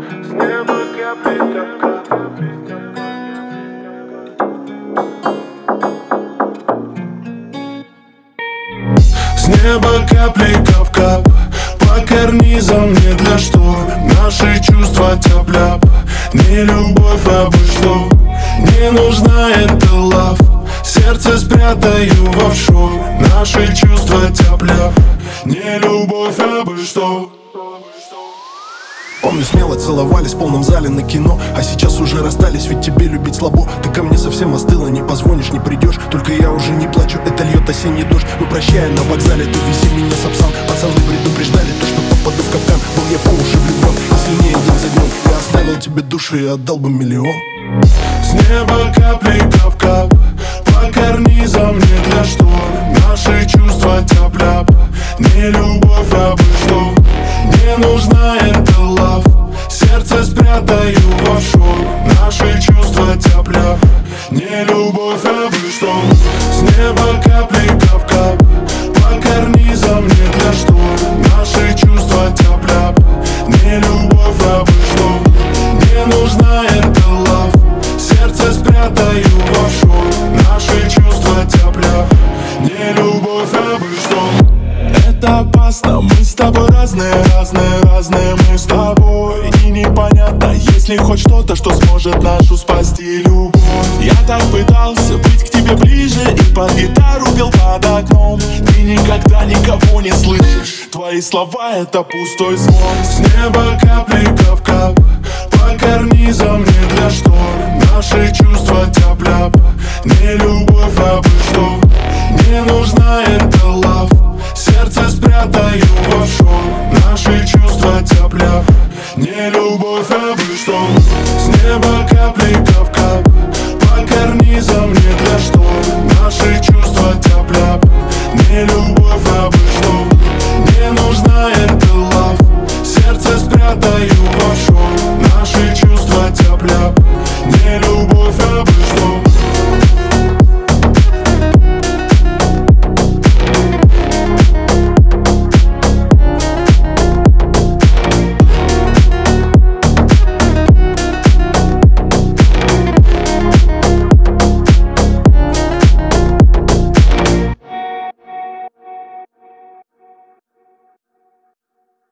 С неба капли кап-кап. С неба капли кап-кап по карнизам, не для штор. Наши чувства тяп-ляп, не любовь, а бы что. Не нужна эта лав, сердце спрятаю в офшор. Наши чувства тяп-ляп, не любовь, а бы что. Помню, смело целовались в полном зале на кино. А сейчас уже расстались, ведь тебе любить слабо. Ты ко мне совсем остыла, не позвонишь, не придешь. Только я уже не плачу, это льет осенний дождь. Мы прощаем на вокзале, ты вези меня сапсан. Пацаны предупреждали, то что попаду в капкан. Был я по уши влюблен, и сильнее день за днем. Я оставил тебе душу и отдал бы миллион. С неба капли кап-кап по карнизам, не для штор. Наши чувства тяп-ляп, не любовь, а бы что. Не нужна эта лав, сердце спрятаю в офшор. Наши чувства тяп-ляп, не любовь, а бы что. С неба капли кап-кап по карнизам, не для штор. Наши чувства тяп-ляп, не любовь, а бы что. Не нужна эта лав, сердце спрятаю в офшор. Наши чувства тяп-ляп, не любовь, а бы что. Это опасно, мы с тобой разные, мы с тобой. И непонятно, есть ли хоть что-то, что сможет нашу спасти любовь. Я так пытался быть к тебе ближе и под гитару пел под окном. Ты никогда никого не слышишь, твои слова — это пустой звон. С неба капли кап-кап по карнизам, не для штор. Наши чувства тяп-ляп, не любовь, а бы что. Не нужна эта лав, сердце спрятаю в офшор. Наши чувства тяп-ляп, не любовь, а бы что. С неба капли